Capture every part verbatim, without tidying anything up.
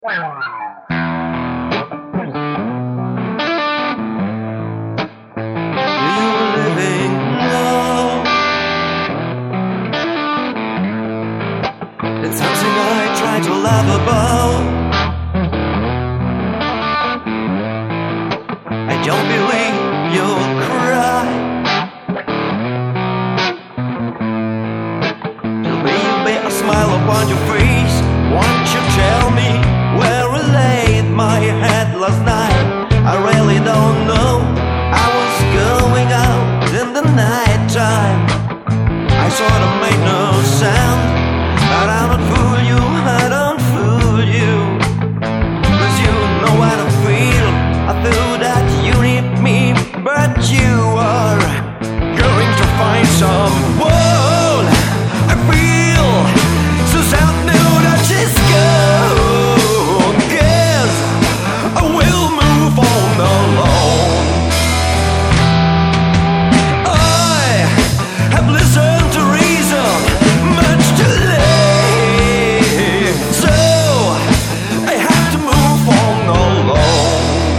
living low. It's something I try to laugh about. I don't believe you'll cry. There'll be a bit of smile upon your face. Won't you tell me where I laid my head last night? I really don't know. I was going out in the night time. I sort of made no sound, but I don't fool you, I don't fool you. Cause you know how to feel. I feel that you need me, but you are going to find someone. I feel so sad now that she's gone. Guess I will move on alone. I have listened to reason much too late, so I have to move on alone.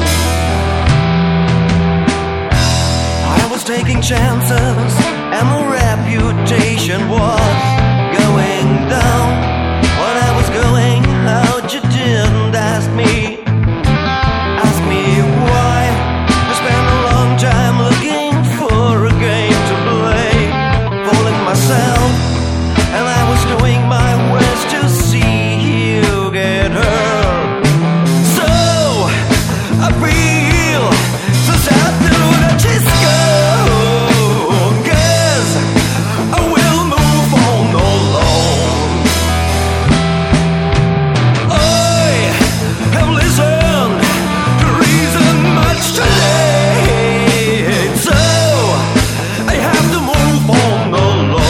I was taking chances and my reputation was going down. When I was going out, you didn't ask me. Ask me why. I spent a long time looking for a game to play, fooling myself, and I was doing my best to see you get hurt. So I feel so sad now that she's gone. Guess I will move on alone. I have listened to reason much too late, so I have to move on alone.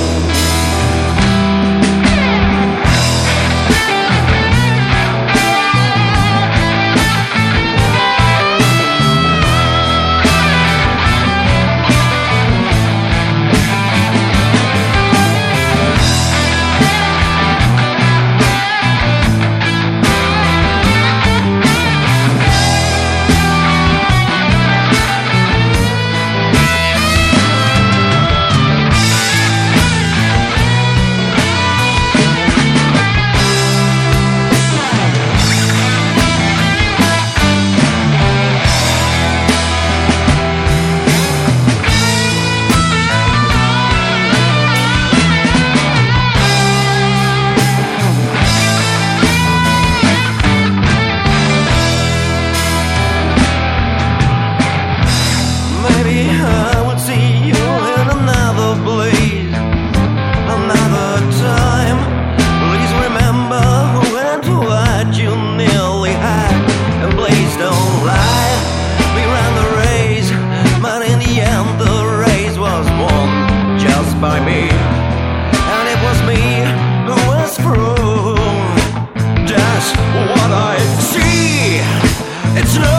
Maybe I would see you in another place, another time. Please remember who and what you nearly had. And please don't lie, we ran the race, but in the end the race was won just by me. And it was me who was through. That's what I see. It's no